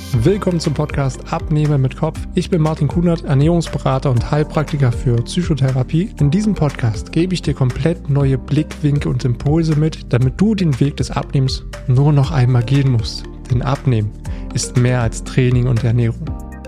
Willkommen zum Podcast Abnehmen mit Kopf. Ich bin Martin Kunert, Ernährungsberater und Heilpraktiker für Psychotherapie. In diesem Podcast gebe ich dir komplett neue Blickwinkel und Impulse mit, damit du den Weg des Abnehmens nur noch einmal gehen musst. Denn Abnehmen ist mehr als Training und Ernährung.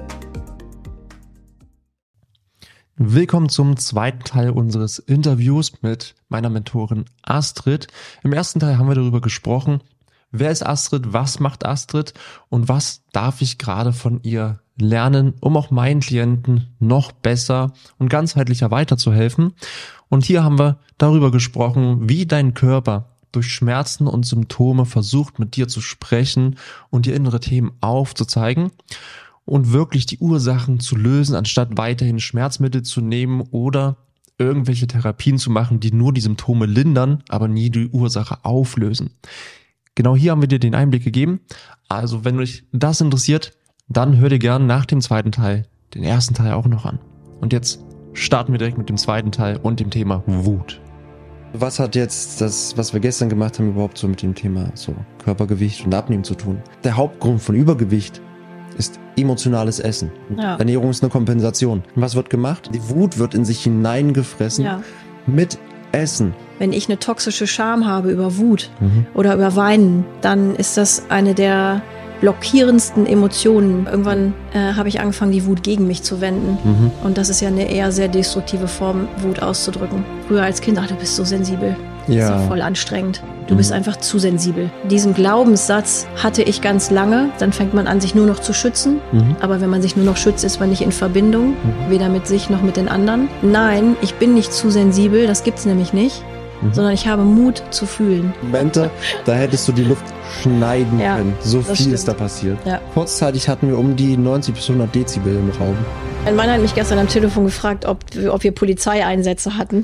Willkommen zum zweiten Teil unseres Interviews mit meiner Mentorin Astrid. Im ersten Teil haben wir darüber gesprochen, wer ist Astrid, was macht Astrid und was darf ich gerade von ihr lernen, um auch meinen Klienten noch besser und ganzheitlicher weiterzuhelfen. Und hier haben wir darüber gesprochen, wie dein Körper durch Schmerzen und Symptome versucht, mit dir zu sprechen und dir innere Themen aufzuzeigen und wirklich die Ursachen zu lösen, anstatt weiterhin Schmerzmittel zu nehmen oder irgendwelche Therapien zu machen, die nur die Symptome lindern, aber nie die Ursache auflösen. Genau hier haben wir dir den Einblick gegeben. Also wenn dich das interessiert, dann hör dir gerne nach dem zweiten Teil den ersten Teil auch noch an. Und jetzt starten wir direkt mit dem zweiten Teil und dem Thema Wut. Was hat jetzt das, was wir gestern gemacht haben, überhaupt so mit dem Thema so Körpergewicht und Abnehmen zu tun? Der Hauptgrund von Übergewicht ist emotionales Essen. Ja. Ernährung ist eine Kompensation. Und was wird gemacht? Die Wut wird in sich hineingefressen mit Essen. Wenn ich eine toxische Scham habe über Wut oder über Weinen, dann ist das eine der blockierendsten Emotionen. Irgendwann habe ich angefangen, die Wut gegen mich zu wenden. Und das ist ja eine eher sehr destruktive Form, Wut auszudrücken. Früher als Kind, du bist so sensibel. Das ist ja voll anstrengend. Du bist einfach zu sensibel. Diesen Glaubenssatz hatte ich ganz lange. Dann fängt man an, sich nur noch zu schützen. Aber wenn man sich nur noch schützt, ist man nicht in Verbindung. Weder mit sich noch mit den anderen. Nein, ich bin nicht zu sensibel. Das gibt's nämlich nicht. Sondern ich habe Mut zu fühlen. Momente, da hättest du die Luft schneiden können. So viel ist da passiert. Ja. Kurzzeitig hatten wir um die 90 bis 100 Dezibel im Raum. Mein Mann hat mich gestern am Telefon gefragt, ob wir Polizeieinsätze hatten.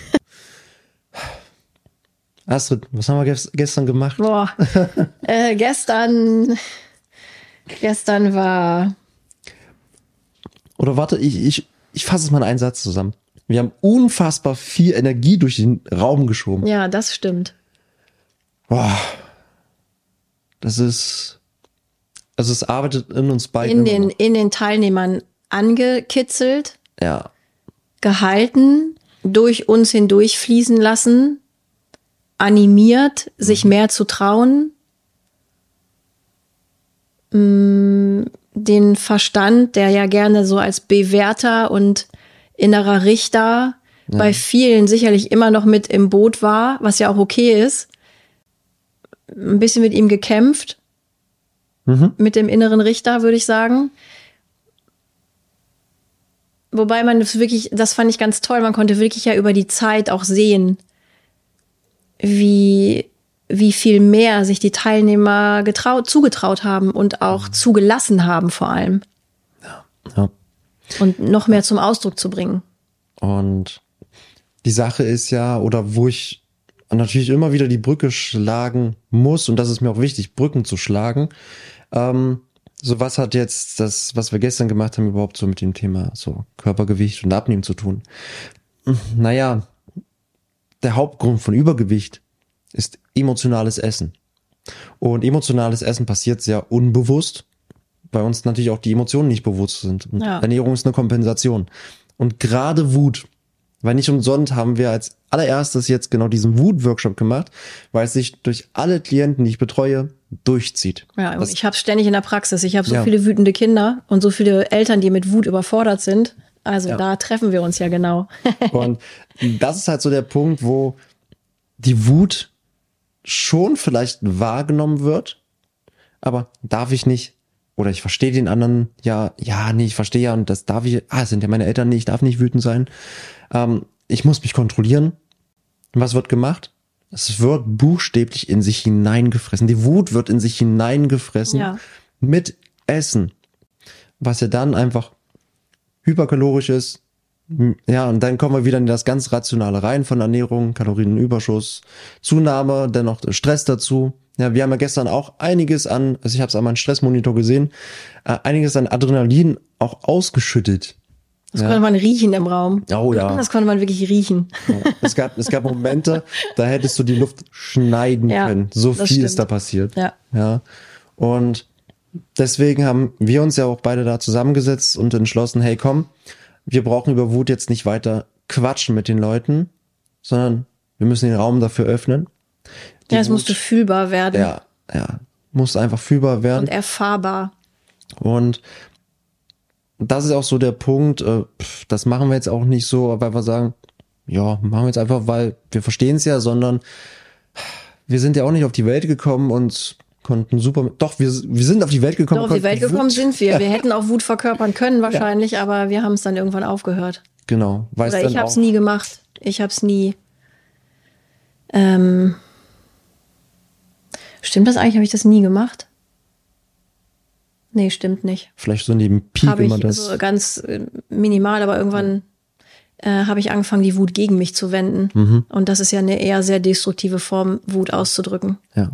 Astrid, was haben wir gestern gemacht? Gestern war... Oder warte, ich fasse es mal in einen Satz zusammen. Wir haben unfassbar viel Energie durch den Raum geschoben. Ja, das stimmt. Das ist... Also es arbeitet in uns beiden. In den Teilnehmern angekitzelt, gehalten, durch uns hindurch fließen lassen, animiert, sich mehr zu trauen, den Verstand, der ja gerne so als Bewerter und innerer Richter bei vielen sicherlich immer noch mit im Boot war, was ja auch okay ist, ein bisschen mit ihm gekämpft, mit dem inneren Richter, würde ich sagen. Wobei man das fand ich ganz toll, man konnte wirklich ja über die Zeit auch sehen, wie viel mehr sich die Teilnehmer zugetraut haben und auch zugelassen haben vor allem. Ja. Und noch mehr zum Ausdruck zu bringen. Und die Sache ist ja, oder wo ich natürlich immer wieder die Brücke schlagen muss, und das ist mir auch wichtig, Brücken zu schlagen. So, was hat jetzt das, was wir gestern gemacht haben, überhaupt so mit dem Thema so Körpergewicht und Abnehmen zu tun? Naja, der Hauptgrund von Übergewicht ist emotionales Essen. Und emotionales Essen passiert sehr unbewusst, weil uns natürlich auch die Emotionen nicht bewusst sind. Und Ernährung ist eine Kompensation. Und gerade Wut, weil nicht umsonst haben wir als allererstes jetzt genau diesen Wut-Workshop gemacht, weil es sich durch alle Klienten, die ich betreue, durchzieht. Ja, ich habe es ständig in der Praxis. Ich habe so viele wütende Kinder und so viele Eltern, die mit Wut überfordert sind. Also da treffen wir uns ja genau. Und das ist halt so der Punkt, wo die Wut schon vielleicht wahrgenommen wird, aber darf ich nicht, oder ich verstehe den anderen, ich verstehe ja, und das darf ich, es sind ja meine Eltern, ich darf nicht wütend sein. Ich muss mich kontrollieren. Was wird gemacht? Es wird buchstäblich in sich hineingefressen. Die Wut wird in sich hineingefressen mit Essen, was ja dann einfach hyperkalorisch ist. Ja, und dann kommen wir wieder in das ganz Rationale rein von Ernährung, Kalorienüberschuss, Zunahme, dann noch Stress dazu. Ja, wir haben ja gestern auch einiges an, also ich habe es an meinem Stressmonitor gesehen, einiges an Adrenalin auch ausgeschüttet. Das konnte man riechen im Raum. Oh ja. Das konnte man wirklich riechen. Ja, es gab Momente, da hättest du die Luft schneiden können. So viel ist da passiert. Ja. Ja. Und deswegen haben wir uns ja auch beide da zusammengesetzt und entschlossen, hey komm, wir brauchen über Wut jetzt nicht weiter quatschen mit den Leuten, sondern wir müssen den Raum dafür öffnen. Ja, es musste fühlbar werden. Ja, muss einfach fühlbar werden. Und erfahrbar. Und das ist auch so der Punkt, das machen wir jetzt auch nicht so, weil wir sagen, ja, machen wir jetzt einfach, weil wir verstehen es ja, sondern wir sind ja auch nicht auf die Welt gekommen und konnten super, doch, wir sind auf die Welt gekommen. Doch, auf die Welt gekommen sind wir. Wir hätten auch Wut verkörpern können wahrscheinlich, aber wir haben es dann irgendwann aufgehört. Genau. Oder ich habe es nie gemacht. Ich habe es nie. Stimmt das eigentlich? Habe ich das nie gemacht? Nee, stimmt nicht. Vielleicht so in dem Peak habe immer ich das. so ganz minimal, aber irgendwann habe ich angefangen, die Wut gegen mich zu wenden. Und das ist ja eine eher sehr destruktive Form, Wut auszudrücken. Ja.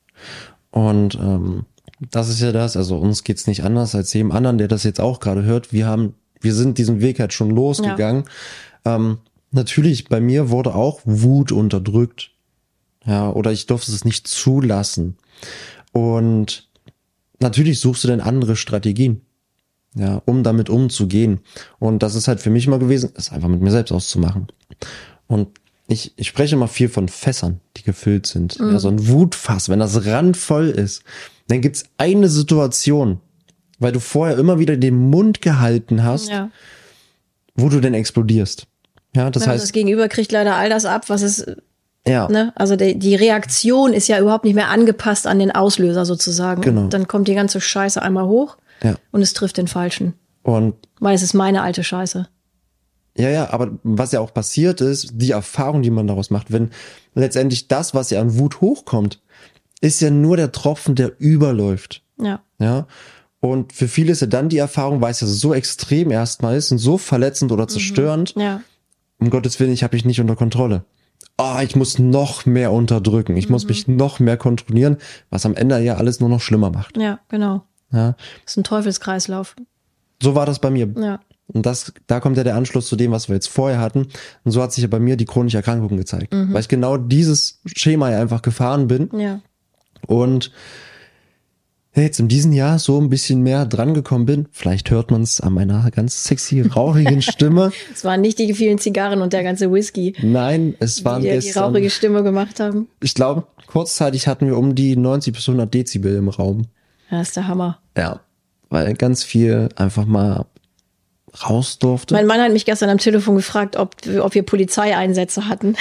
Und das ist ja das, also uns geht's nicht anders als jedem anderen, der das jetzt auch gerade hört. Wir sind diesen Weg halt schon losgegangen. Ja. Natürlich, bei mir wurde auch Wut unterdrückt. Ja, oder ich durfte es nicht zulassen. Und natürlich suchst du dann andere Strategien, ja, um damit umzugehen. Und das ist halt für mich immer gewesen, es einfach mit mir selbst auszumachen. Und ich spreche immer viel von Fässern, die gefüllt sind. Ja, so ein Wutfass, wenn das randvoll ist, dann gibt's eine Situation, weil du vorher immer wieder den Mund gehalten hast, wo du denn explodierst. Ja, das heißt, das Gegenüber kriegt leider all das ab, was es, ja. Ne? Also die Reaktion ist ja überhaupt nicht mehr angepasst an den Auslöser sozusagen. Genau. Dann kommt die ganze Scheiße einmal hoch und es trifft den Falschen. Und weil es ist meine alte Scheiße. Ja, aber was ja auch passiert ist, die Erfahrung, die man daraus macht, wenn letztendlich das, was ja an Wut hochkommt, ist ja nur der Tropfen, der überläuft. Ja. Und für viele ist ja dann die Erfahrung, weil es ja so extrem erstmal ist und so verletzend oder zerstörend. Ja. Um Gottes Willen, ich habe mich nicht unter Kontrolle. Ich muss noch mehr unterdrücken. Ich muss mich noch mehr kontrollieren, was am Ende ja alles nur noch schlimmer macht. Ja, genau. Ja. Das ist ein Teufelskreislauf. So war das bei mir. Ja. Und da kommt ja der Anschluss zu dem, was wir jetzt vorher hatten. Und so hat sich ja bei mir die chronische Erkrankung gezeigt. Weil ich genau dieses Schema ja einfach gefahren bin. Ja. Und jetzt in diesem Jahr so ein bisschen mehr drangekommen bin. Vielleicht hört man es an meiner ganz sexy, rauchigen Stimme. Es waren nicht die vielen Zigarren und der ganze Whisky. Nein, es waren die rauchige Stimme gemacht haben. Ich glaube, kurzzeitig hatten wir um die 90 bis 100 Dezibel im Raum. Ja, das ist der Hammer. Ja, weil ganz viel einfach mal raus durfte. Mein Mann hat mich gestern am Telefon gefragt, ob wir Polizeieinsätze hatten.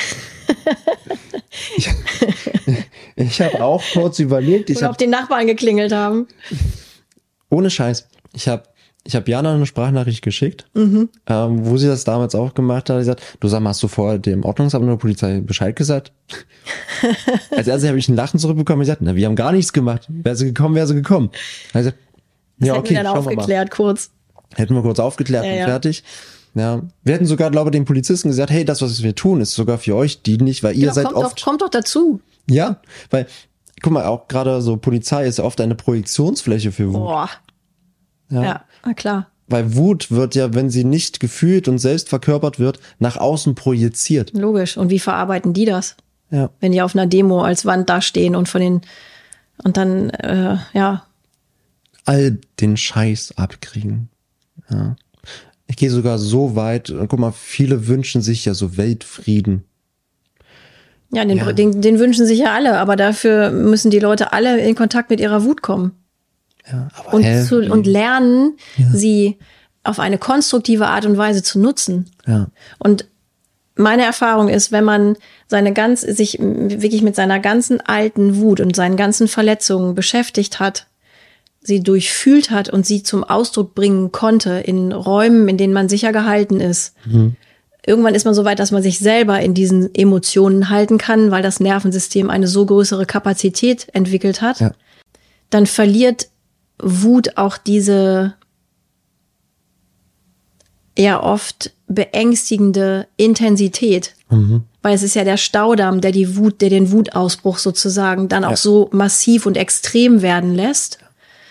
Ich habe auch kurz überlegt. Oder ob die Nachbarn geklingelt haben. Ohne Scheiß. Ich hab Jana eine Sprachnachricht geschickt, wo sie das damals auch gemacht hat. Sie gesagt, du sag mal, hast du vorher dem Ordnungsamt oder der Polizei Bescheid gesagt? Als erstes habe ich ein Lachen zurückbekommen und gesagt, na, wir haben gar nichts gemacht. Wäre sie gekommen, wäre sie gekommen. Also, das hätten wir dann aufgeklärt kurz. Hätten wir kurz aufgeklärt und fertig. Ja, wir hätten sogar, glaube ich, den Polizisten gesagt, hey, das, was wir tun, ist sogar für euch dienlich, weil ihr seid oft... Kommt doch dazu. Ja, weil, guck mal, auch gerade so Polizei ist ja oft eine Projektionsfläche für Wut. Boah. Ja, na klar. Weil Wut wird ja, wenn sie nicht gefühlt und selbst verkörpert wird, nach außen projiziert. Logisch. Und wie verarbeiten die das? Ja. Wenn die auf einer Demo als Wand dastehen und dann all den Scheiß abkriegen. Ja. Ich gehe sogar so weit, guck mal, viele wünschen sich ja so Weltfrieden. Ja, den wünschen sich ja alle, aber dafür müssen die Leute alle in Kontakt mit ihrer Wut kommen. Ja, aber und lernen, sie auf eine konstruktive Art und Weise zu nutzen. Ja. Und meine Erfahrung ist, wenn man sich wirklich mit seiner ganzen alten Wut und seinen ganzen Verletzungen beschäftigt hat, sie durchfühlt hat und sie zum Ausdruck bringen konnte in Räumen, in denen man sicher gehalten ist. Irgendwann ist man so weit, dass man sich selber in diesen Emotionen halten kann, weil das Nervensystem eine so größere Kapazität entwickelt hat. Ja. Dann verliert Wut auch diese eher oft beängstigende Intensität. Weil es ist ja der Staudamm, der den Wutausbruch sozusagen dann auch so massiv und extrem werden lässt.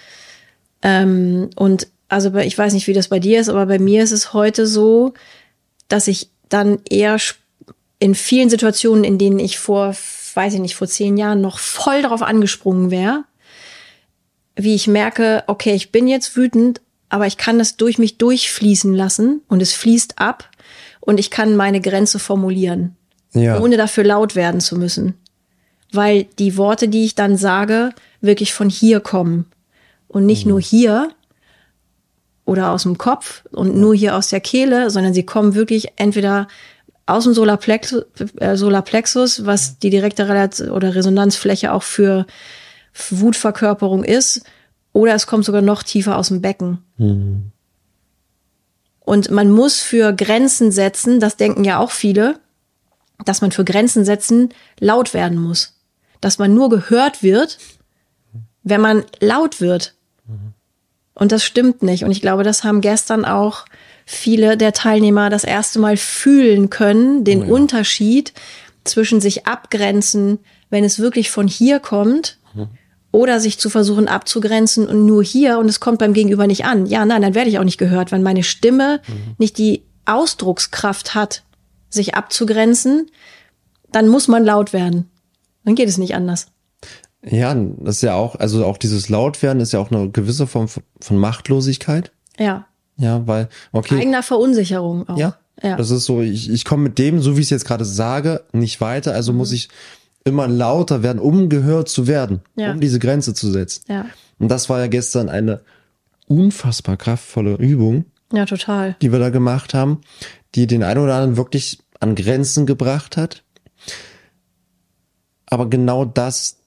Und also ich weiß nicht, wie das bei dir ist, aber bei mir ist es heute so, dass ich dann eher in vielen Situationen, in denen ich vor 10 Jahren noch voll drauf angesprungen wäre, wie ich merke, okay, ich bin jetzt wütend, aber ich kann das durch mich durchfließen lassen und es fließt ab und ich kann meine Grenze formulieren, ohne dafür laut werden zu müssen. Weil die Worte, die ich dann sage, wirklich von hier kommen und nicht nur hier oder aus dem Kopf und nur hier aus der Kehle, sondern sie kommen wirklich entweder aus dem Solarplexus, was die direkte oder Resonanzfläche auch für Wutverkörperung ist, oder es kommt sogar noch tiefer aus dem Becken. Mhm. Und man muss für Grenzen setzen, das denken ja auch viele, dass man für Grenzen setzen laut werden muss. Dass man nur gehört wird, wenn man laut wird. Mhm. Und das stimmt nicht. Und ich glaube, das haben gestern auch viele der Teilnehmer das erste Mal fühlen können, den Unterschied zwischen sich abgrenzen, wenn es wirklich von hier kommt, oder sich zu versuchen abzugrenzen und nur hier und es kommt beim Gegenüber nicht an. Ja, nein, dann werde ich auch nicht gehört, wenn meine Stimme nicht die Ausdruckskraft hat, sich abzugrenzen, dann muss man laut werden. Dann geht es nicht anders. Ja, das ist ja auch, also auch dieses Lautwerden ist ja auch eine gewisse Form von Machtlosigkeit. Ja. Ja, weil, okay. Eigener Verunsicherung auch. Ja. Das ist so, ich komme mit dem, so wie ich es jetzt gerade sage, nicht weiter, also muss ich immer lauter werden, um gehört zu werden, um diese Grenze zu setzen. Ja. Und das war ja gestern eine unfassbar kraftvolle Übung. Ja, total. Die wir da gemacht haben, die den einen oder anderen wirklich an Grenzen gebracht hat. Aber genau das,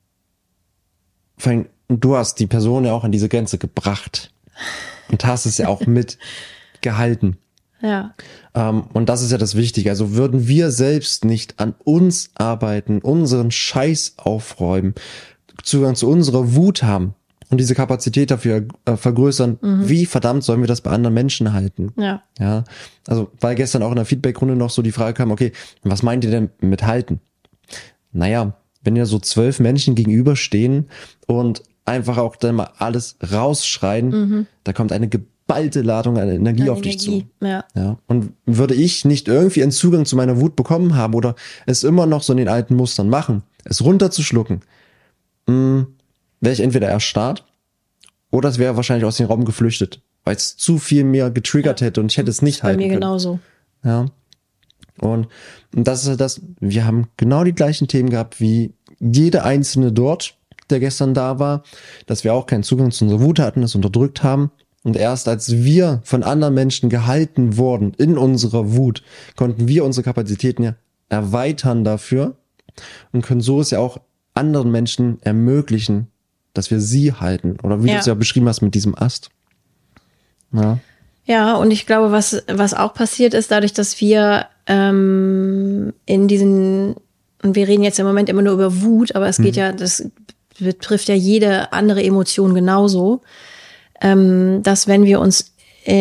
du hast die Person ja auch an diese Grenze gebracht und hast es ja auch mitgehalten. Ja. Und das ist ja das Wichtige. Also würden wir selbst nicht an uns arbeiten, unseren Scheiß aufräumen, Zugang zu unserer Wut haben und diese Kapazität dafür vergrößern, wie verdammt sollen wir das bei anderen Menschen halten? Ja. Ja. Also, weil gestern auch in der Feedbackrunde noch so die Frage kam, okay, was meint ihr denn mit halten? Naja, wenn ja so 12 Menschen gegenüberstehen und einfach auch dann mal alles rausschreien, da kommt eine geballte Ladung an Energie auf dich zu. Ja. Und würde ich nicht irgendwie einen Zugang zu meiner Wut bekommen haben oder es immer noch so in den alten Mustern machen, es runterzuschlucken, wäre ich entweder erstarrt oder es wäre wahrscheinlich aus dem Raum geflüchtet, weil es zu viel mehr getriggert hätte und ich hätte es nicht halten können. Bei mir genauso. Ja. Und das ist halt das, wir haben genau die gleichen Themen gehabt wie jede einzelne dort, der gestern da war, dass wir auch keinen Zugang zu unserer Wut hatten, es unterdrückt haben. Und erst als wir von anderen Menschen gehalten wurden in unserer Wut, konnten wir unsere Kapazitäten ja erweitern dafür und können so es ja auch anderen Menschen ermöglichen, dass wir sie halten. Oder wie du es ja beschrieben hast mit diesem Ast. Ja. Ja, und ich glaube, was auch passiert ist, dadurch, dass wir in diesen, und wir reden jetzt im Moment immer nur über Wut, aber es geht ja, das betrifft ja jede andere Emotion genauso, dass wenn wir uns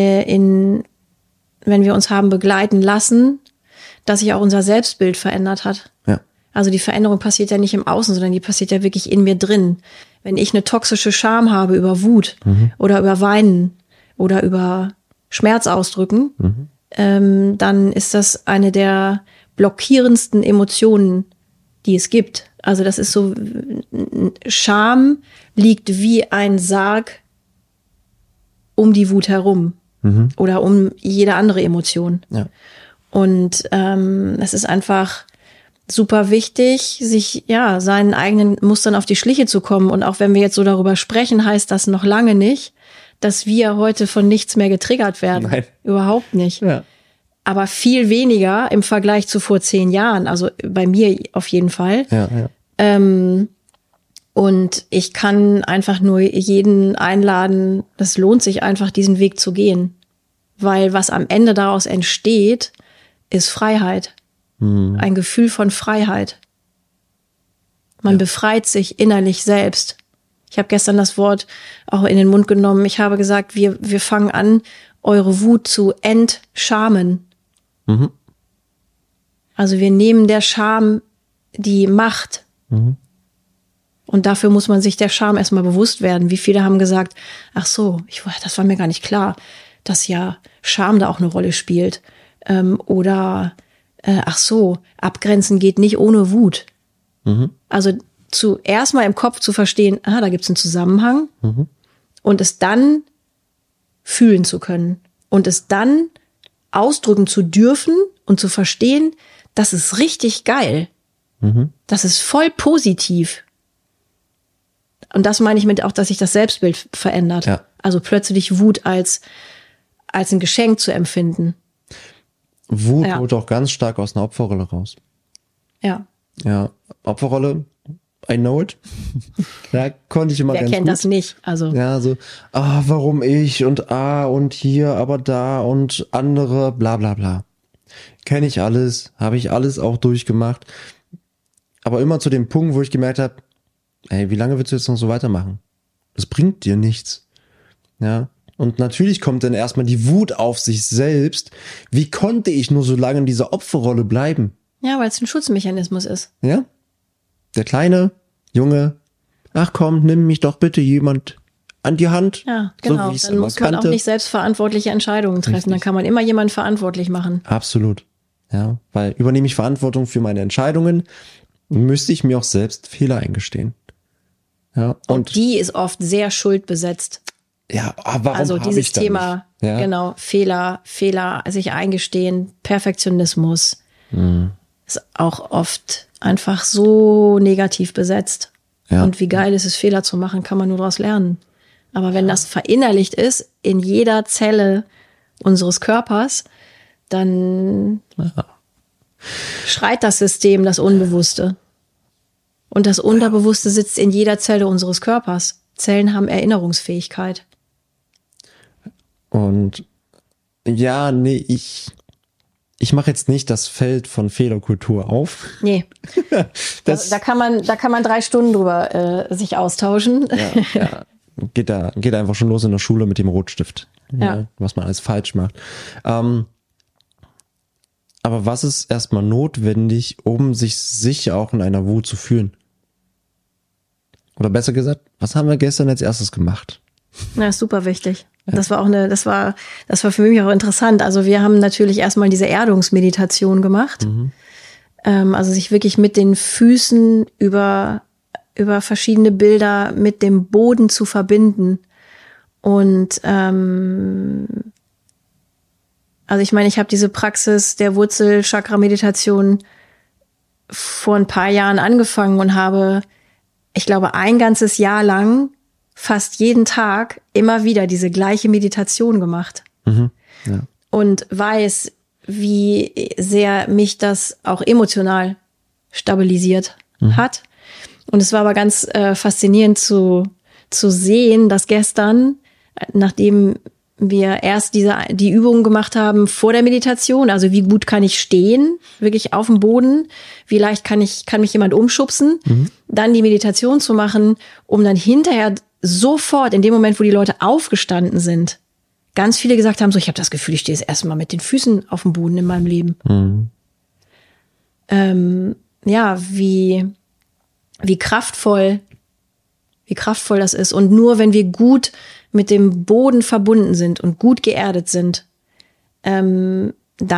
haben begleiten lassen, dass sich auch unser Selbstbild verändert hat. Ja. Also die Veränderung passiert ja nicht im Außen, sondern die passiert ja wirklich in mir drin. Wenn ich eine toxische Scham habe über Wut oder über Weinen oder über Schmerz ausdrücken, dann ist das eine der blockierendsten Emotionen, die es gibt. Also das ist so, Scham liegt wie ein Sarg um die Wut herum oder um jede andere Emotion. Ja. Und es ist einfach super wichtig, sich seinen eigenen Mustern auf die Schliche zu kommen. Und auch wenn wir jetzt so darüber sprechen, heißt das noch lange nicht, dass wir heute von nichts mehr getriggert werden. Nein. Überhaupt nicht. Ja. Aber viel weniger im Vergleich zu vor 10 Jahren. Also bei mir auf jeden Fall. Ja. Und ich kann einfach nur jeden einladen, das lohnt sich einfach, diesen Weg zu gehen. Weil was am Ende daraus entsteht, ist Freiheit. Ein Gefühl von Freiheit. Man befreit sich innerlich selbst. Ich habe gestern das Wort auch in den Mund genommen. Ich habe gesagt, wir fangen an, eure Wut zu entschamen. Also wir nehmen der Scham die Macht. Und dafür muss man sich der Scham erstmal bewusst werden. Wie viele haben gesagt, ach so, das war mir gar nicht klar, dass ja Scham da auch eine Rolle spielt. Oder ach so, abgrenzen geht nicht ohne Wut. Also zuerst mal im Kopf zu verstehen, da gibt's einen Zusammenhang und es dann fühlen zu können und es dann ausdrücken zu dürfen und zu verstehen, das ist richtig geil. Das ist voll positiv. Und das meine ich mit auch, dass sich das Selbstbild verändert. Ja. Also plötzlich Wut als ein Geschenk zu empfinden. Wut holt auch ganz stark aus einer Opferrolle raus. Ja. Ja, Opferrolle, I know it. Da konnte ich immer Wer ganz kennt gut. das nicht? Also Ja, so, warum ich und hier, aber da und andere, bla bla bla. Kenne ich alles, habe ich alles auch durchgemacht. Aber immer zu dem Punkt, wo ich gemerkt habe, ey, wie lange willst du jetzt noch so weitermachen? Das bringt dir nichts. Ja. Und natürlich kommt dann erstmal die Wut auf sich selbst. Wie konnte ich nur so lange in dieser Opferrolle bleiben? ja, weil es ein Schutzmechanismus ist. Ja? Der kleine Junge, ach komm, nimm mich doch bitte jemand an die Hand. Ja, genau. So wie ich es Dann immer muss man kannte. auch nicht selbstverantwortliche Entscheidungen treffen. Richtig. Dann kann man immer jemanden verantwortlich machen. Absolut. Ja, weil übernehme ich Verantwortung für meine Entscheidungen, müsste ich mir auch selbst Fehler eingestehen. Ja, Und die ist oft sehr schuldbesetzt. ja, warum Also hab dieses ich da Thema, nicht? Ja, genau, Fehler, sich eingestehen, Perfektionismus ist auch oft einfach so negativ besetzt. Ja. Und wie geil ist es, Fehler zu machen, kann man nur daraus lernen. Aber wenn das verinnerlicht ist in jeder Zelle unseres Körpers, dann schreit das System das Unbewusste. Und das Unterbewusste sitzt in jeder Zelle unseres Körpers. Zellen haben Erinnerungsfähigkeit. Und ja, nee, ich mache jetzt nicht das Feld von Fehlerkultur auf. Nee, Das da kann man 3 Stunden drüber sich austauschen. ja, geht einfach schon los in der Schule mit dem Rotstift. Ja. Was man alles falsch macht. Aber was ist erstmal notwendig, um sich sicher auch in einer Wut zu fühlen? Oder besser gesagt, was haben wir gestern als erstes gemacht? Ja, ist super wichtig. Das war für mich auch interessant. Also wir haben natürlich erstmal diese Erdungsmeditation gemacht. Also sich wirklich mit den Füßen über verschiedene Bilder mit dem Boden zu verbinden. Und also ich meine, ich habe diese Praxis der Wurzelchakra-Meditation vor ein paar Jahren angefangen und habe, ich glaube, ein ganzes Jahr lang fast jeden Tag immer wieder diese gleiche Meditation gemacht. Ja. Und weiß, wie sehr mich das auch emotional stabilisiert hat. Und es war aber ganz faszinierend zu sehen, dass gestern, nachdem wir erst die Übungen gemacht haben vor der Meditation, also wie gut kann ich stehen, wirklich auf dem Boden, wie leicht kann mich jemand umschubsen, dann die Meditation zu machen, um dann hinterher sofort, in dem Moment, wo die Leute aufgestanden sind, ganz viele gesagt haben, so, ich habe das Gefühl, ich stehe das erste Mal mit den Füßen auf dem Boden in meinem Leben. Ja, wie kraftvoll das ist. Und nur wenn wir gut mit dem Boden verbunden sind und gut geerdet sind, dann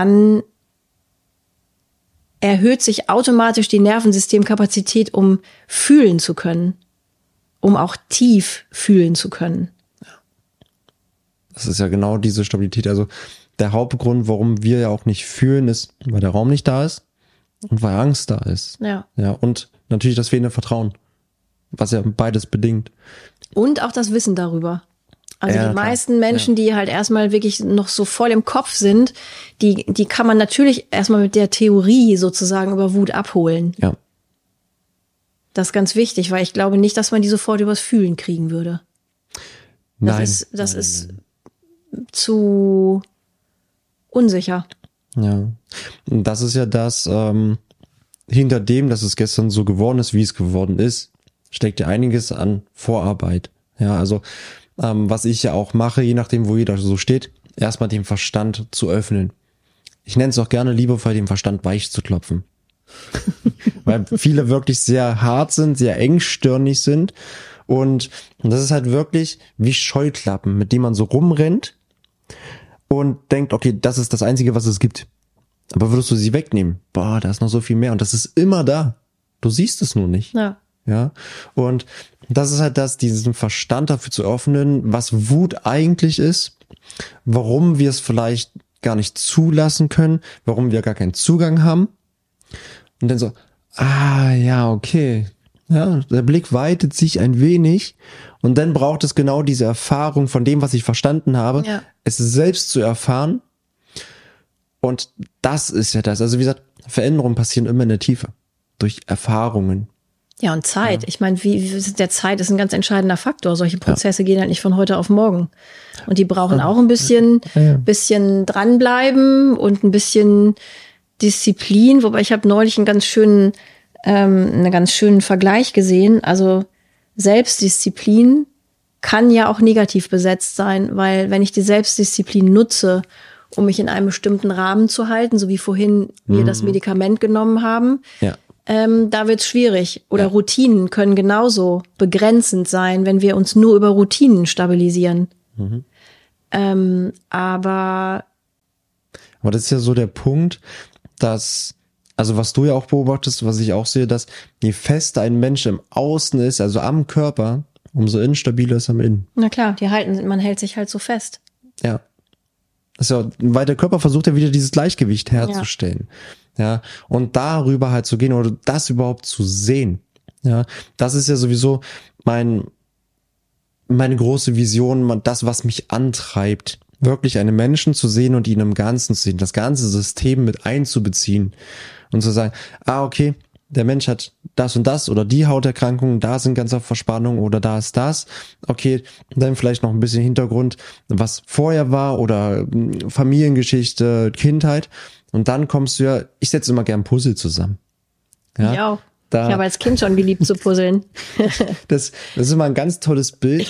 erhöht sich automatisch die Nervensystemkapazität, um fühlen zu können, um auch tief fühlen zu können. Das ist ja genau diese Stabilität. Also der Hauptgrund, warum wir ja auch nicht fühlen, ist, weil der Raum nicht da ist und weil Angst da ist. Ja. Ja, und natürlich das fehlende Vertrauen, was ja beides bedingt. Und auch das Wissen darüber. Also Ja, die klar. meisten Menschen, die halt erstmal wirklich noch so voll im Kopf sind, die kann man natürlich erstmal mit der Theorie sozusagen über Wut abholen. Ja. Das ist ganz wichtig, weil ich glaube nicht, dass man die sofort übers Fühlen kriegen würde. Das ist zu unsicher. Ja. Und das ist ja das, hinter dem, dass es gestern so geworden ist, wie es geworden ist, steckt ja einiges an Vorarbeit. Ja, also was ich ja auch mache, je nachdem, wo jeder so steht, erstmal den Verstand zu öffnen. Ich nenne es auch gerne liebevoll, den Verstand weich zu klopfen. Weil viele wirklich sehr hart sind, sehr engstirnig sind. Und das ist halt wirklich wie Scheuklappen, mit denen man so rumrennt und denkt, okay, das ist das Einzige, was es gibt. Aber würdest du sie wegnehmen? Boah, da ist noch so viel mehr und das ist immer da. Du siehst es nur nicht. Ja. Ja. Und das ist halt das, diesen Verstand dafür zu öffnen, was Wut eigentlich ist, warum wir es vielleicht gar nicht zulassen können, warum wir gar keinen Zugang haben. Und dann so, ja, okay. Ja, der Blick weitet sich ein wenig und dann braucht es genau diese Erfahrung von dem, was ich verstanden habe, es selbst zu erfahren. Und das ist ja das. Also wie gesagt, Veränderungen passieren immer in der Tiefe. Durch Erfahrungen. Ja, und Zeit. Ja. Ich meine, der Zeit ist ein ganz entscheidender Faktor. Solche Prozesse gehen halt nicht von heute auf morgen. Und die brauchen auch ein bisschen dranbleiben und ein bisschen Disziplin. Wobei ich habe neulich einen ganz schönen Vergleich gesehen. Also Selbstdisziplin kann ja auch negativ besetzt sein, weil wenn ich die Selbstdisziplin nutze, um mich in einem bestimmten Rahmen zu halten, so wie vorhin wir das Medikament genommen haben, da wird's schwierig. Oder Routinen können genauso begrenzend sein, wenn wir uns nur über Routinen stabilisieren. Aber das ist ja so der Punkt, dass, also was du ja auch beobachtest, was ich auch sehe, dass je fester ein Mensch im Außen ist, also am Körper, umso instabiler ist er am Innen. Na klar, man hält sich halt so fest. Ja. Also, weil der Körper versucht ja wieder dieses Gleichgewicht herzustellen. Ja. Und darüber halt zu gehen oder das überhaupt zu sehen. Ja. Das ist ja sowieso meine große Vision, das, was mich antreibt. Wirklich einen Menschen zu sehen und ihn im Ganzen zu sehen, das ganze System mit einzubeziehen und zu sagen, okay, der Mensch hat das und das oder die Hauterkrankungen, da sind ganz oft Verspannungen oder da ist das. Okay, dann vielleicht noch ein bisschen Hintergrund, was vorher war oder Familiengeschichte, Kindheit. Und dann kommst du ich setze immer gern Puzzle zusammen. Ja, ich auch. Ich habe als Kind schon geliebt zu puzzeln. Das ist immer ein ganz tolles Bild,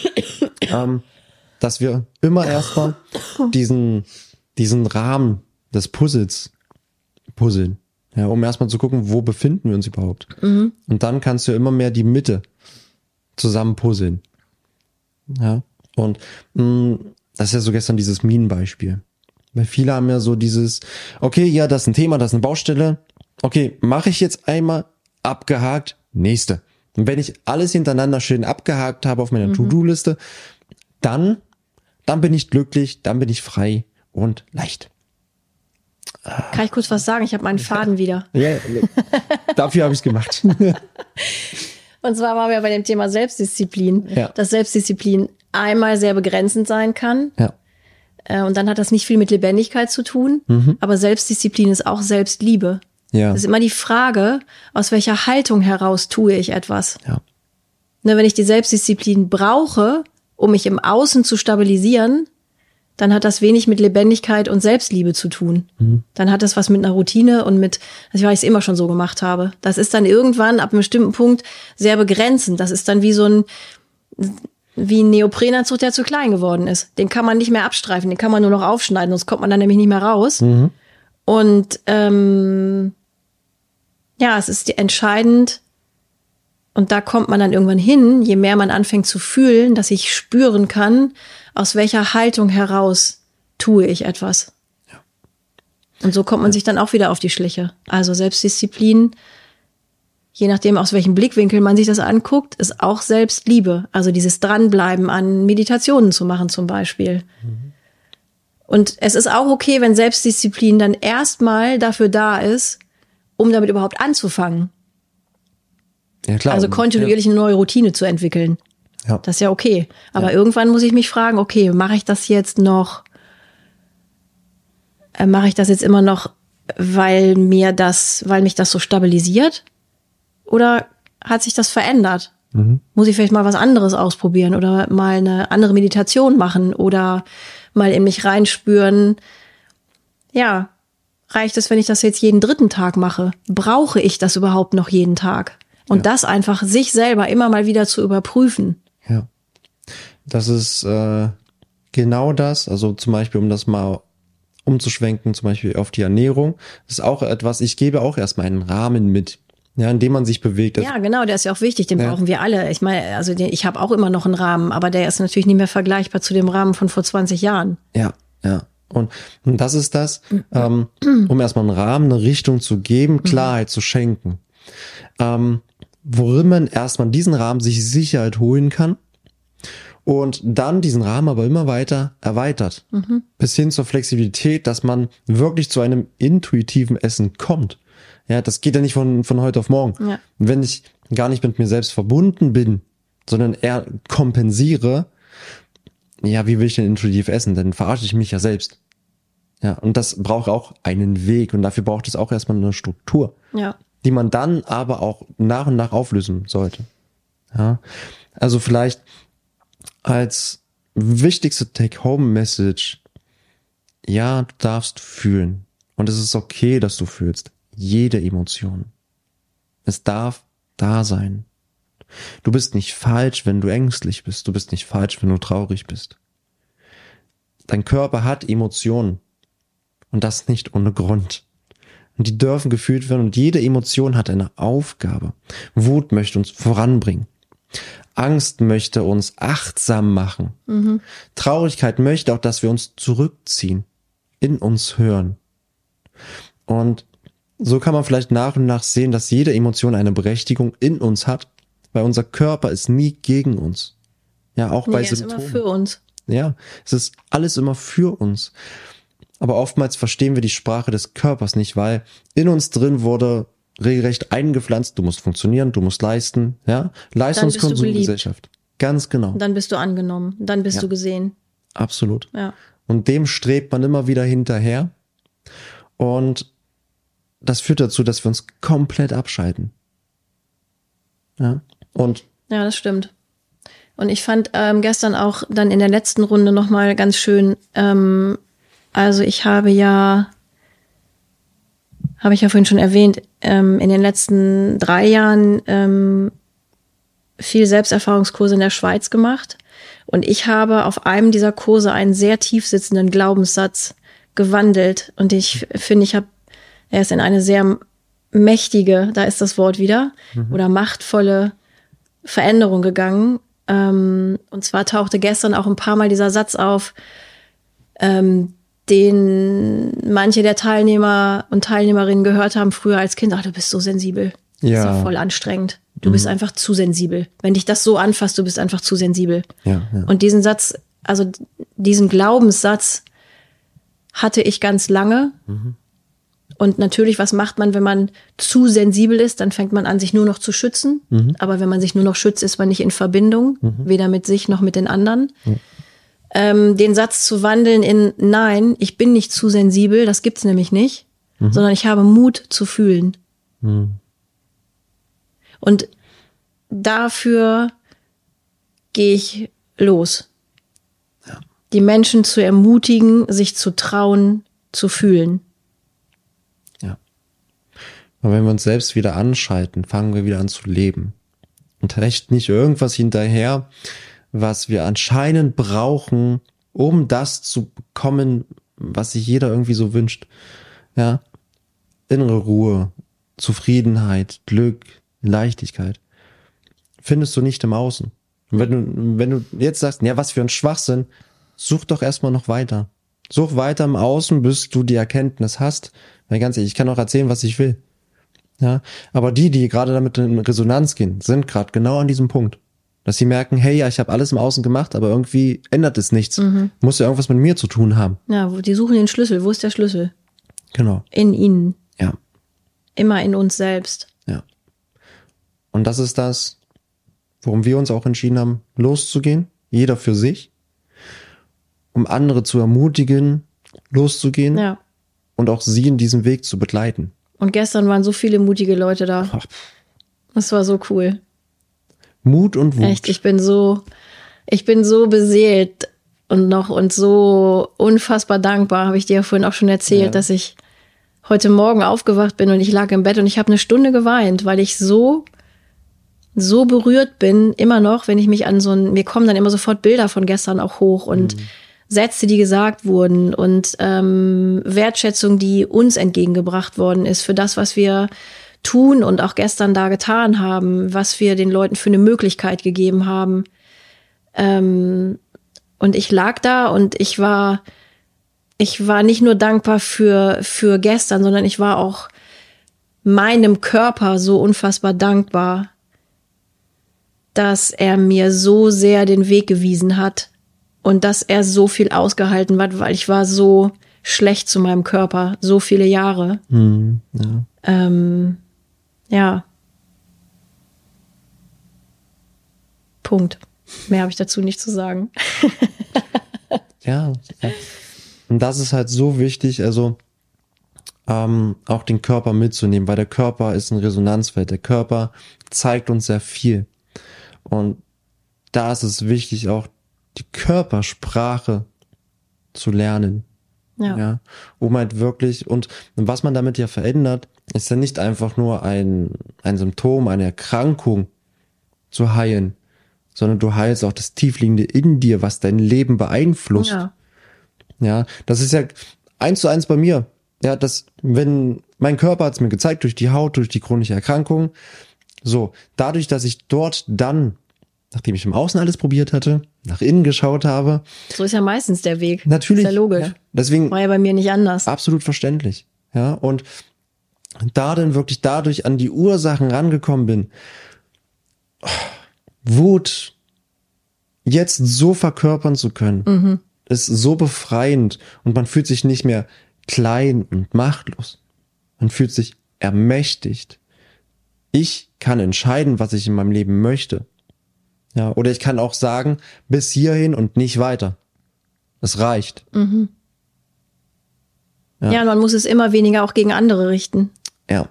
dass wir immer erstmal diesen Rahmen des Puzzles puzzeln. Ja, um erstmal zu gucken, wo befinden wir uns überhaupt. Und dann kannst du immer mehr die Mitte zusammen puzzeln. Ja, und das ist ja so gestern dieses Minenbeispiel. Weil viele haben ja so dieses, okay, ja, das ist ein Thema, das ist eine Baustelle. Okay, mache ich jetzt einmal, abgehakt, nächste. Und wenn ich alles hintereinander schön abgehakt habe auf meiner To-Do-Liste, dann bin ich glücklich, dann bin ich frei und leicht. Kann ich kurz was sagen? Ich habe meinen Faden wieder. Ja, dafür habe ich es gemacht. Und zwar waren wir bei dem Thema Selbstdisziplin. Ja. Dass Selbstdisziplin einmal sehr begrenzend sein kann. Ja. Und dann hat das nicht viel mit Lebendigkeit zu tun. Aber Selbstdisziplin ist auch Selbstliebe. Ja. Das ist immer die Frage, aus welcher Haltung heraus tue ich etwas. Ja. Ne, wenn ich die Selbstdisziplin brauche, um mich im Außen zu stabilisieren, dann hat das wenig mit Lebendigkeit und Selbstliebe zu tun. Dann hat das was mit einer Routine und weil ich es immer schon so gemacht habe. Das ist dann irgendwann ab einem bestimmten Punkt sehr begrenzend. Das ist dann wie ein Neoprenanzug, der zu klein geworden ist. Den kann man nicht mehr abstreifen, den kann man nur noch aufschneiden, sonst kommt man dann nämlich nicht mehr raus. Und es ist entscheidend, und da kommt man dann irgendwann hin, je mehr man anfängt zu fühlen, dass ich spüren kann, aus welcher Haltung heraus tue ich etwas. Ja. Und so kommt man sich dann auch wieder auf die Schliche. Also Selbstdisziplin, je nachdem, aus welchem Blickwinkel man sich das anguckt, ist auch Selbstliebe. Also dieses Dranbleiben an Meditationen zu machen zum Beispiel. Und es ist auch okay, wenn Selbstdisziplin dann erstmal dafür da ist, um damit überhaupt anzufangen. Ja, klar. Also kontinuierlich eine neue Routine zu entwickeln. Ja. Das ist ja okay. Aber irgendwann muss ich mich fragen, okay, mache ich das jetzt immer noch, weil mich das so stabilisiert? Oder hat sich das verändert? Muss ich vielleicht mal was anderes ausprobieren oder mal eine andere Meditation machen oder mal in mich reinspüren? Ja, reicht es, wenn ich das jetzt jeden 3. Tag mache? Brauche ich das überhaupt noch jeden Tag? Und das einfach sich selber immer mal wieder zu überprüfen. Ja, das ist genau das. Also zum Beispiel, um das mal umzuschwenken, zum Beispiel auf die Ernährung, das ist auch etwas, ich gebe auch erstmal einen Rahmen mit, ja, in dem man sich bewegt. Ja, genau, der ist ja auch wichtig, den brauchen wir alle. Ich meine, also ich habe auch immer noch einen Rahmen, aber der ist natürlich nicht mehr vergleichbar zu dem Rahmen von vor 20 Jahren. Ja. Und das ist das, um erstmal einen Rahmen, eine Richtung zu geben, Klarheit zu schenken. worin man erstmal in diesen Rahmen sich Sicherheit holen kann und dann diesen Rahmen aber immer weiter erweitert. Bis hin zur Flexibilität, dass man wirklich zu einem intuitiven Essen kommt. Ja, das geht ja nicht von heute auf morgen. Ja. Wenn ich gar nicht mit mir selbst verbunden bin, sondern eher kompensiere, ja, wie will ich denn intuitiv essen? Dann verarsche ich mich ja selbst. Ja, und das braucht auch einen Weg und dafür braucht es auch erstmal eine Struktur, Ja. die man dann aber auch nach und nach auflösen sollte. Ja, also vielleicht als wichtigste Take-Home-Message, ja, du darfst fühlen und es ist okay, dass du fühlst. Jede Emotion. Es darf da sein. Du bist nicht falsch, wenn du ängstlich bist. Du bist nicht falsch, wenn du traurig bist. Dein Körper hat Emotionen. Und das nicht ohne Grund. Und die dürfen gefühlt werden. Und jede Emotion hat eine Aufgabe. Wut möchte uns voranbringen. Angst möchte uns achtsam machen. Traurigkeit möchte auch, dass wir uns zurückziehen. In uns hören. Und so kann man vielleicht nach und nach sehen, dass jede Emotion eine Berechtigung in uns hat. Weil unser Körper ist nie gegen uns. Ja, auch bei Symptomen. Ist immer für uns. Ja, es ist alles immer für uns. Aber oftmals verstehen wir die Sprache des Körpers nicht, weil in uns drin wurde regelrecht eingepflanzt, du musst funktionieren, du musst leisten, ja? Leistungskonsumgesellschaft. Ganz genau. Dann bist du angenommen. Dann bist du gesehen. Absolut. Ja. Und dem strebt man immer wieder hinterher. Und das führt dazu, dass wir uns komplett abschalten. Ja. Und Ja, das stimmt. Und ich fand gestern auch dann in der letzten Runde nochmal ganz schön, also ich habe ich ja vorhin schon erwähnt, in den letzten 3 Jahren viel Selbsterfahrungskurse in der Schweiz gemacht. Und ich habe auf einem dieser Kurse einen sehr tief sitzenden Glaubenssatz gewandelt. Und ich finde, er ist in eine sehr mächtige, da ist das Wort wieder, oder machtvolle Veränderung gegangen. Und zwar tauchte gestern auch ein paar Mal dieser Satz auf, den manche der Teilnehmer und Teilnehmerinnen gehört haben früher als Kind. Ach, du bist so sensibel. Das ist doch voll anstrengend. Du bist einfach zu sensibel. Wenn dich das so anfasst, du bist einfach zu sensibel. Ja. Und diesen Satz, also diesen Glaubenssatz hatte ich ganz lange. Und natürlich, was macht man, wenn man zu sensibel ist? Dann fängt man an, sich nur noch zu schützen. Aber wenn man sich nur noch schützt, ist man nicht in Verbindung, weder mit sich noch mit den anderen. Den Satz zu wandeln in nein, ich bin nicht zu sensibel, das gibt's nämlich nicht, sondern ich habe Mut zu fühlen. Und dafür gehe ich los. Ja. Die Menschen zu ermutigen, sich zu trauen, zu fühlen. Ja. Und wenn wir uns selbst wieder anschalten, fangen wir wieder an zu leben. Und recht nicht irgendwas hinterher, was wir anscheinend brauchen, um das zu bekommen, was sich jeder irgendwie so wünscht. Ja. Innere Ruhe, Zufriedenheit, Glück, Leichtigkeit. Findest du nicht im Außen. Und wenn du jetzt sagst, ja, was für ein Schwachsinn, such doch erstmal noch weiter. Such weiter im Außen, bis du die Erkenntnis hast. Weil ganz ehrlich, ich kann auch erzählen, was ich will. Ja. Aber die gerade damit in Resonanz gehen, sind gerade genau an diesem Punkt. Dass sie merken, hey, ja, ich habe alles im Außen gemacht, aber irgendwie ändert es nichts. Muss ja irgendwas mit mir zu tun haben. Ja, die suchen den Schlüssel. Wo ist der Schlüssel? Genau. In ihnen. Ja. Immer in uns selbst. Ja. Und das ist das, worum wir uns auch entschieden haben, loszugehen. Jeder für sich. Um andere zu ermutigen, loszugehen. Ja. Und auch sie in diesem Weg zu begleiten. Und gestern waren so viele mutige Leute da. Ach. Das war so cool. Mut und Wut. Echt, ich bin so beseelt und so unfassbar dankbar, habe ich dir ja vorhin auch schon erzählt, dass ich heute Morgen aufgewacht bin und ich lag im Bett und ich habe eine Stunde geweint, weil ich so berührt bin, immer noch, wenn ich mich mir kommen dann immer sofort Bilder von gestern auch hoch und Sätze, die gesagt wurden und Wertschätzung, die uns entgegengebracht worden ist für das, was wir tun und auch gestern da getan haben, was wir den Leuten für eine Möglichkeit gegeben haben. Und ich lag da und ich war nicht nur dankbar für gestern, sondern ich war auch meinem Körper so unfassbar dankbar, dass er mir so sehr den Weg gewiesen hat und dass er so viel ausgehalten hat, weil ich war so schlecht zu meinem Körper, so viele Jahre. Ja. Ja. Punkt. Mehr habe ich dazu nicht zu sagen. Ja. Und das ist halt so wichtig, also auch den Körper mitzunehmen, weil der Körper ist ein Resonanzfeld. Der Körper zeigt uns sehr viel. Und da ist es wichtig, auch die Körpersprache zu lernen. Ja. Um halt wirklich, und was man damit ja verändert, ist ja nicht einfach nur ein Symptom, eine Erkrankung zu heilen, sondern du heilst auch das Tiefliegende in dir, was dein Leben beeinflusst. Ja, das ist ja 1:1 bei mir. Ja, wenn mein Körper hat es mir gezeigt, durch die Haut, durch die chronische Erkrankung. So, dadurch, dass ich dort dann, nachdem ich im Außen alles probiert hatte, nach innen geschaut habe. So ist ja meistens der Weg. Natürlich. Ist ja logisch. Ja, deswegen war ja bei mir nicht anders. Absolut verständlich. Ja, und da dann wirklich dadurch an die Ursachen rangekommen bin, Wut jetzt so verkörpern zu können, ist so befreiend und man fühlt sich nicht mehr klein und machtlos. Man fühlt sich ermächtigt. Ich kann entscheiden, was ich in meinem Leben möchte. Ja, oder ich kann auch sagen, bis hierhin und nicht weiter. Es reicht. Ja, und man muss es immer weniger auch gegen andere richten. Ja.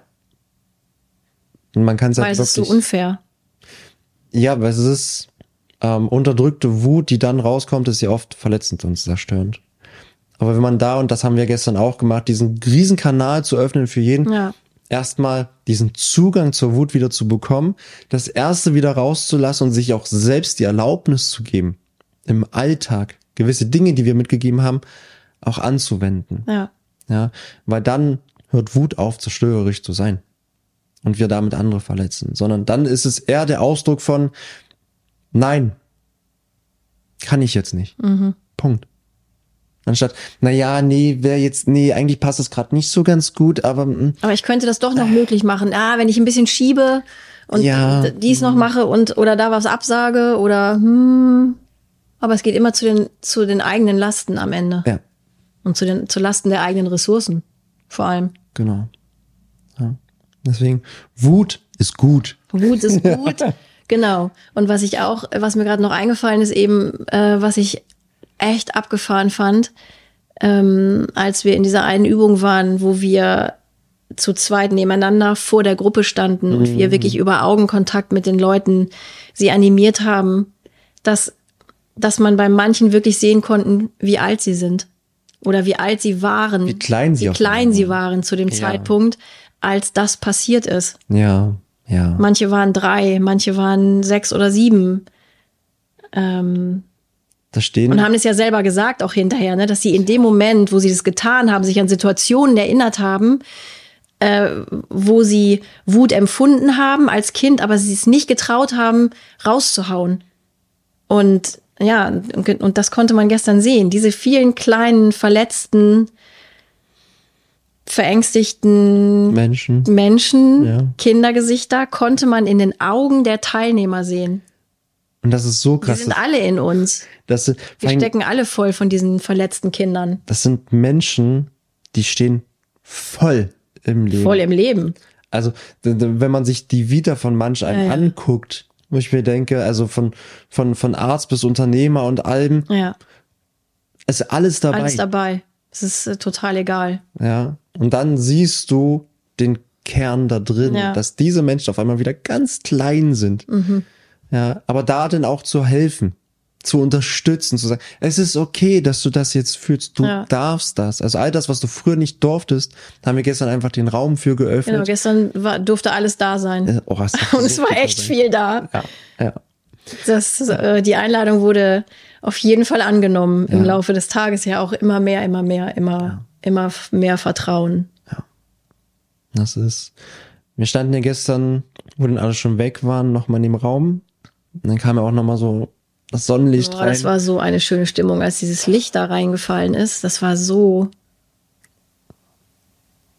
Und man kann es weil halt es wirklich, ist so unfair. Ja, weil es ist unterdrückte Wut, die dann rauskommt, ist ja oft verletzend und zerstörend. Aber wenn man da, und das haben wir gestern auch gemacht, diesen Riesenkanal zu öffnen für jeden, erstmal diesen Zugang zur Wut wieder zu bekommen, das Erste wieder rauszulassen und sich auch selbst die Erlaubnis zu geben, im Alltag gewisse Dinge, die wir mitgegeben haben, auch anzuwenden. Ja, weil dann hört Wut auf, zerstörerisch zu sein. Und wir damit andere verletzen. Sondern dann ist es eher der Ausdruck von, nein, kann ich jetzt nicht. Punkt. Anstatt, eigentlich passt es gerade nicht so ganz gut, aber ich könnte das doch noch möglich machen. Wenn ich ein bisschen schiebe und dies noch mache oder da was absage oder aber es geht immer zu den eigenen Lasten am Ende. Ja. Und zu Lasten der eigenen Ressourcen vor allem. Genau. Ja. Deswegen, Wut ist gut. Wut ist gut. Genau. Und was mir gerade noch eingefallen ist, eben, was ich echt abgefahren fand, als wir in dieser einen Übung waren, wo wir zu zweit nebeneinander vor der Gruppe standen und wir wirklich über Augenkontakt mit den Leuten sie animiert haben, dass man bei manchen wirklich sehen konnten, wie alt sie sind. Oder wie alt sie waren. Wie klein sie waren zu dem Zeitpunkt, als das passiert ist. Ja. Manche waren 3, manche waren 6 oder 7. Und haben es ja selber gesagt, auch hinterher, ne, dass sie in dem Moment, wo sie das getan haben, sich an Situationen erinnert haben, wo sie Wut empfunden haben als Kind, aber sie es nicht getraut haben, rauszuhauen. Und und das konnte man gestern sehen. Diese vielen kleinen, verletzten, verängstigten Menschen, Kindergesichter, konnte man in den Augen der Teilnehmer sehen. Und das ist so krass. Die sind alle in uns. Wir stecken alle voll von diesen verletzten Kindern. Das sind Menschen, die stehen voll im Leben. Voll im Leben. Also, wenn man sich die Vita von manch einem anguckt, wo ich mir denke, also von Arzt bis Unternehmer und allem, ist alles dabei. Alles dabei. Es ist total egal. Ja. Und dann siehst du den Kern da drin, dass diese Menschen auf einmal wieder ganz klein sind. Ja, aber da dann auch zu helfen, zu unterstützen, zu sagen, es ist okay, dass du das jetzt fühlst, du darfst das. Also all das, was du früher nicht durftest, da haben wir gestern einfach den Raum für geöffnet. Genau, gestern durfte alles da sein. Und es war echt viel da. Ja. Die Einladung wurde auf jeden Fall angenommen im Laufe des Tages, auch immer mehr Vertrauen. Ja. Wir standen ja gestern, wo dann alle schon weg waren, nochmal in dem Raum. Und dann kam ja auch nochmal so das Sonnenlicht rein. Das war so eine schöne Stimmung, als dieses Licht da reingefallen ist. Das war so.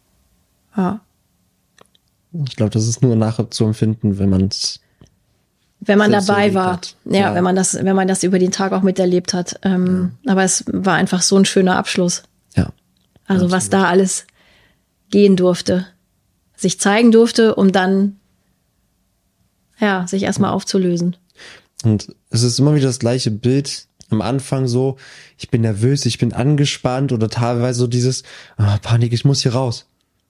Ja. Ich glaube, das ist nur nachher zu empfinden, wenn man es wenn man selbst dabei erlebt war. hat. Ja, wenn man das über den Tag auch miterlebt hat. Aber es war einfach so ein schöner Abschluss. Ja. Also Absolut. was da alles gehen durfte, sich zeigen durfte, um dann sich erstmal aufzulösen. Und es ist immer wieder das gleiche Bild. Am Anfang so, ich bin nervös, ich bin angespannt oder teilweise so dieses Panik, ich muss hier raus.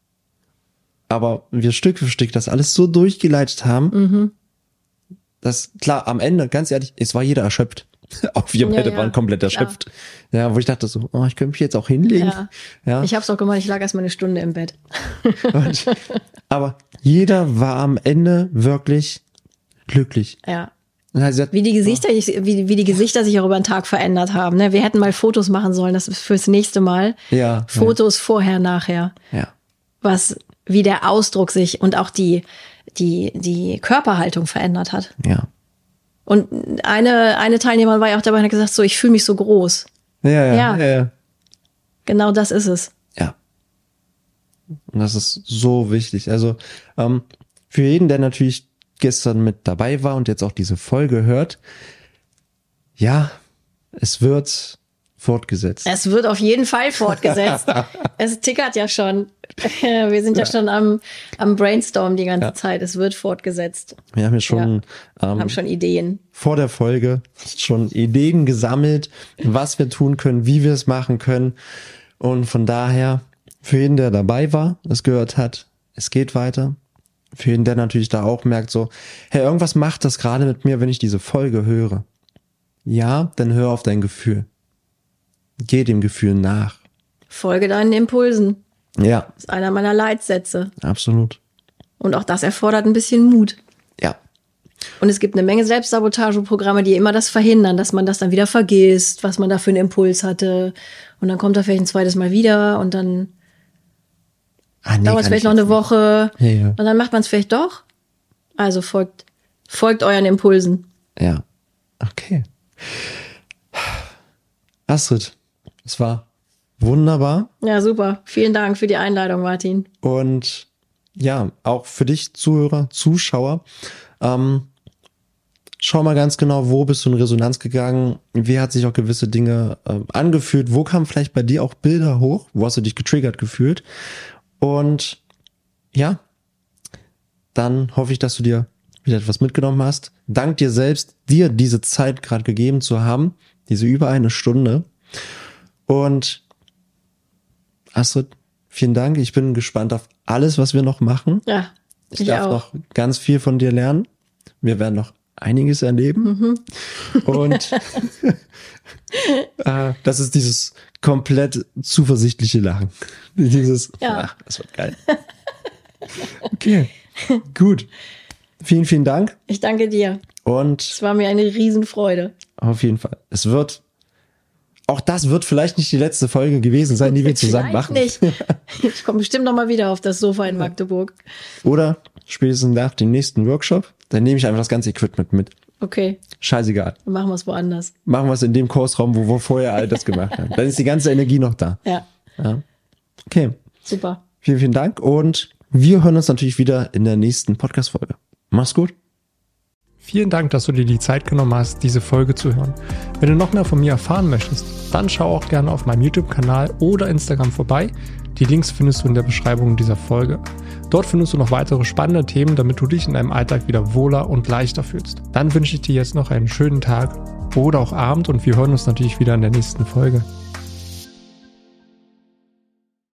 Aber wir Stück für Stück das alles so durchgeleitet haben, dass klar, am Ende, ganz ehrlich, es war jeder erschöpft. Auch wir beide waren komplett erschöpft. Klar. Ja, wo ich dachte so, ich könnte mich jetzt auch hinlegen. Ja. Ich hab's auch gemacht, ich lag erstmal eine Stunde im Bett. Aber jeder war am Ende wirklich glücklich. Ja. Gesagt, wie die Gesichter sich auch über den Tag verändert haben. Ne? Wir hätten mal Fotos machen sollen, das ist fürs nächste Mal. Ja. Fotos vorher, nachher. Ja. Wie der Ausdruck sich und auch die Körperhaltung verändert hat. Ja. Und eine Teilnehmerin war ja auch dabei und hat gesagt, so, ich fühle mich so groß. Ja. Genau das ist es. Ja. Und das ist so wichtig. Also für jeden, der natürlich gestern mit dabei war und jetzt auch diese Folge hört, ja, es wird fortgesetzt. Es wird auf jeden Fall fortgesetzt. Es tickert ja schon. Wir sind ja schon am Brainstorm die ganze Zeit. Es wird fortgesetzt. Wir haben ja schon, haben schon Ideen. Vor der Folge schon Ideen gesammelt, was wir tun können, wie wir es machen können. Und von daher, für jeden, der dabei war, es gehört hat, es geht weiter. Für jeden, der natürlich da auch merkt so, hey, irgendwas macht das gerade mit mir, wenn ich diese Folge höre. Ja, dann hör auf dein Gefühl. Geh dem Gefühl nach. Folge deinen Impulsen. Ja. Das ist einer meiner Leitsätze. Absolut. Und auch das erfordert ein bisschen Mut. Ja. Und es gibt eine Menge Selbstsabotageprogramme, die immer das verhindern, dass man das dann wieder vergisst, was man da für einen Impuls hatte. Und dann kommt er vielleicht ein zweites Mal wieder und dann dauert es vielleicht noch eine Woche. Ja. Und dann macht man es vielleicht doch. Also folgt euren Impulsen. Ja. Okay. Astrid, es war wunderbar. Ja, super. Vielen Dank für die Einladung, Martin. Und ja, auch für dich, Zuhörer, Zuschauer, schau mal ganz genau, wo bist du in Resonanz gegangen, wie hat sich auch gewisse Dinge angefühlt, wo kamen vielleicht bei dir auch Bilder hoch, wo hast du dich getriggert gefühlt. Und ja, dann hoffe ich, dass du dir wieder etwas mitgenommen hast. Dank dir selbst, dir diese Zeit gerade gegeben zu haben, diese über eine Stunde. Und Astrid, vielen Dank. Ich bin gespannt auf alles, was wir noch machen. Ja, ich darf noch ganz viel von dir lernen. Wir werden noch einiges erleben. Und das ist dieses komplett zuversichtliche Lachen. Dieses, das wird geil. Okay, gut. Vielen, vielen Dank. Ich danke dir. Und es war mir eine Riesenfreude. Auf jeden Fall. Auch das wird vielleicht nicht die letzte Folge gewesen sein, die wir zusammen machen. Nicht. Ich komme bestimmt noch mal wieder auf das Sofa in Magdeburg. Oder spätestens nach dem nächsten Workshop, dann nehme ich einfach das ganze Equipment mit. Okay. Scheißegal. Dann machen wir es woanders. Machen wir es in dem Kursraum, wo wir vorher all das gemacht haben. Dann ist die ganze Energie noch da. Ja. Okay. Super. Vielen, vielen Dank und wir hören uns natürlich wieder in der nächsten Podcast-Folge. Mach's gut. Vielen Dank, dass du dir die Zeit genommen hast, diese Folge zu hören. Wenn du noch mehr von mir erfahren möchtest, dann schau auch gerne auf meinem YouTube-Kanal oder Instagram vorbei. Die Links findest du in der Beschreibung dieser Folge. Dort findest du noch weitere spannende Themen, damit du dich in deinem Alltag wieder wohler und leichter fühlst. Dann wünsche ich dir jetzt noch einen schönen Tag oder auch Abend und wir hören uns natürlich wieder in der nächsten Folge.